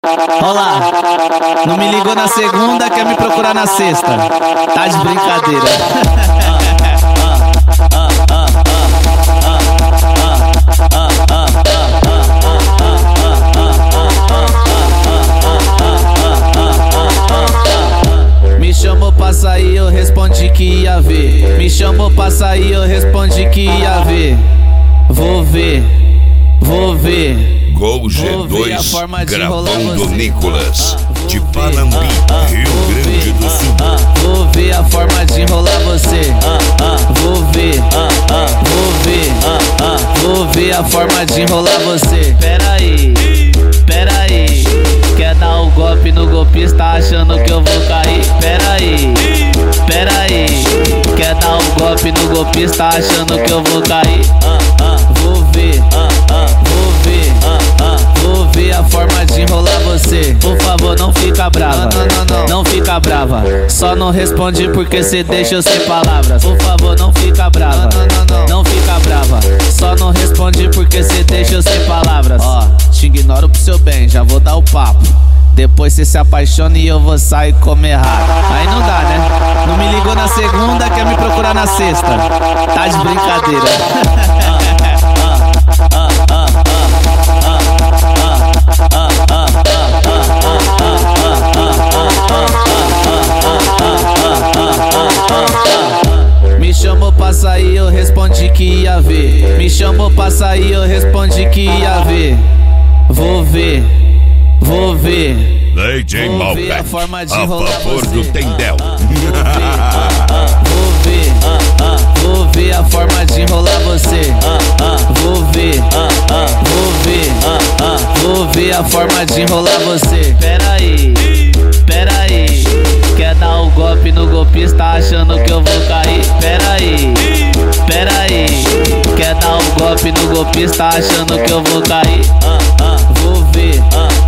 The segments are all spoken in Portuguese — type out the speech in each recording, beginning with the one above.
Olá, não me ligou na segunda, quer me procurar na sexta. Tá de brincadeira. Me chamou pra sair, eu respondi que ia ver. Me chamou pra sair, eu respondi que ia ver. Vou ver, vou ver. Gol G2, gravão do Nicolas, de Panambi, Rio Grande do Sul. Vou ver a forma de enrolar você. Vou ver, vou ver, vou ver a forma de enrolar você. Pera aí, quer dar o golpe no golpista achando que eu vou cair? Pera aí, quer dar o golpe no golpista achando que eu vou cair? Vou ver, vou ver a forma de enrolar você. Por favor, não fica brava, não fica brava. Só não responde porque cê deixa eu sem palavras. Por favor, não fica brava, não fica brava. Só não responde porque cê deixa eu sem palavras. Ó, te ignoro pro seu bem, já vou dar o papo. Depois cê se apaixona e eu vou sair comer rato. Aí não dá, né? Não me ligou na segunda, quer me procurar na sexta. Tá de brincadeira. Me chamou pra sair, eu respondi que ia ver. Me chamou pra sair, eu respondi que ia ver. Vou ver, vou ver. DJ Malbec, a favor do Tendel. Vou ver a forma de enrolar você. Vou ver, vou ver a forma de enrolar você. Pera aí, quer dar o golpe no golpista achando que eu vou cair? Pera aí, quer dar o golpe no golpista achando que eu vou cair? Vou ver,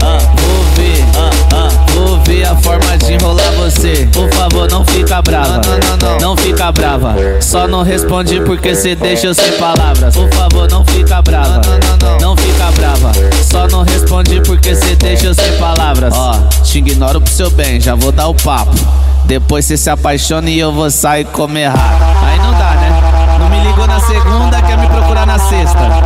vou ver a forma de enrolar você. Por favor, não fica brava, não fica brava. Só não responde porque cê deixa eu sem palavras. Por favor, não fica brava, não fica brava. Só não responde porque cê deixa eu sem palavras. Ó, te ignoro pro seu bem, já vou dar o papo. Depois cê se apaixona e eu vou sair comer rato. Aí não dá, né? Não me ligou na segunda, quer me procurar na sexta.